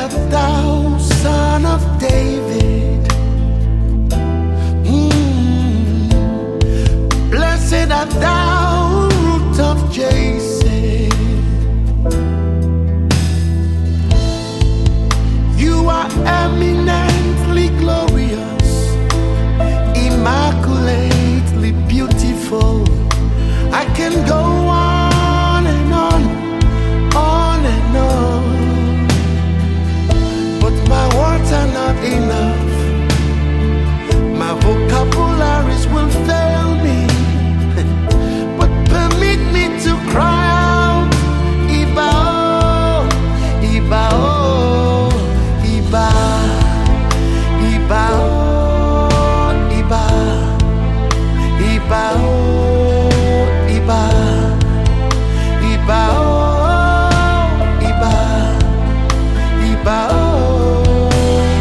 art thou, Son of David. Blessed art thou, Root of Jesse. You are eminently glorious, immaculately beautiful. I can go on and on and on, but my words are not enough. My vocabularies will fail me, but permit me to cry out, Iba, oh, Iba, oh, Iba, Iba, oh, Iba, Iba, oh, Iba, Iba, oh, Iba, Iba, oh,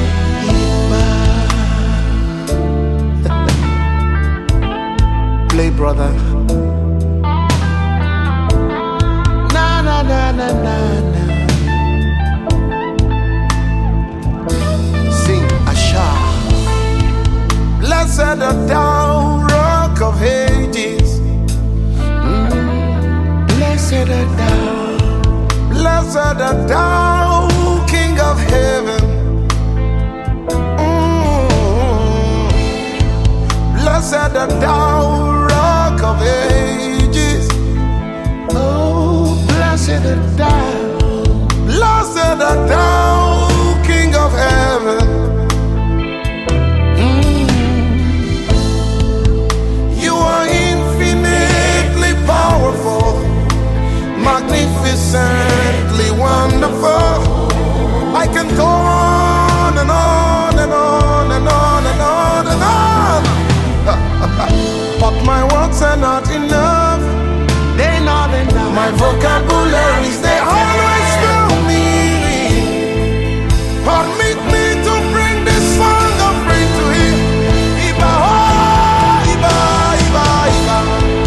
Iba. Play, brother. Na na na na na na. Sing Asha. Blessed art thou, Rock of Ages. Blessed art thou. Blessed art thou, King of Heaven. Blessed art thou, Rock of Ages. Oh, blessed art thou. Blessed art thou, King of Heaven. You are infinitely powerful, magnificently wonderful. I can go on and on and on and on and on and on. But my words are not enough. They're not enough. My vocabularies, they always fail me. Permit me to bring this song of praise to Him. Iba, oh, Iba, Iba, Iba.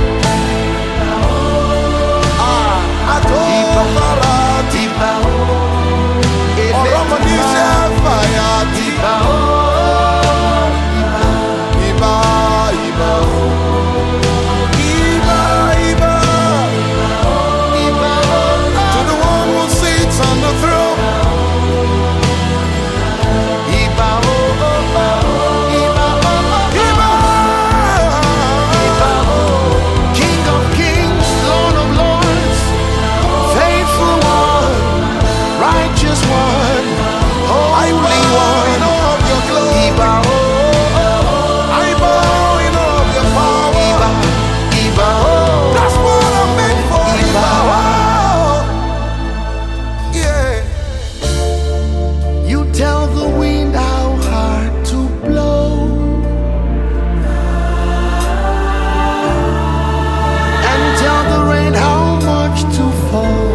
Adore Farat, Iba, oh. Oromonisha Fire, Iba, oh. Iba, Iba, oh. Iba, Iba, Iba, oh. To the one who sits on the throne. Iba, oh, oh, oh. Iba, oh, oh. Iba, Iba, oh. King of kings, Lord of lords, faithful one, righteous one, holy one. In all of your glory. Iba, oh, oh. I bow in all of your power. Iba, Iba, oh. That's what I'm meant for. Iba, oh. Yeah. You tell the wind how hard to blow, and tell the rain how much to fall.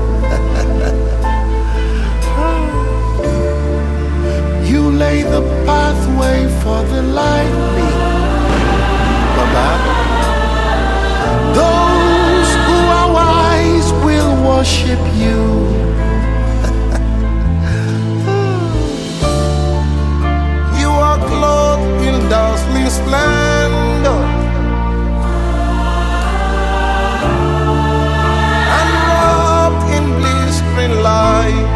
You lay the pathway for the lightning, Baba. Those who are wise will worship you. You are clothed in dazzling splendor and wrapped in blistering light.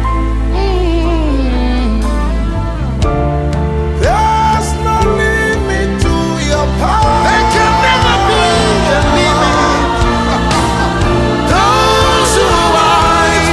There's no limit to your power. There can never be a limit. Those who are wise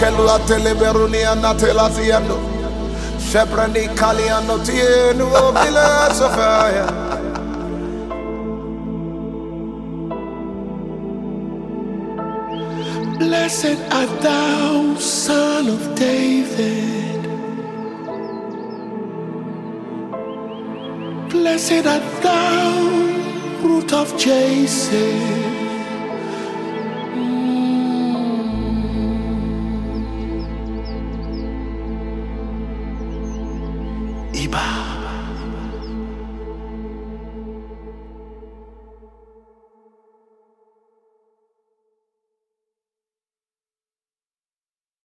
kelu atele beruni anatela tiendo. Sheprani kali anotienu obile sofaya. Blessed art thou, Son of David. Blessed art thou, Root of Jesse. Iba.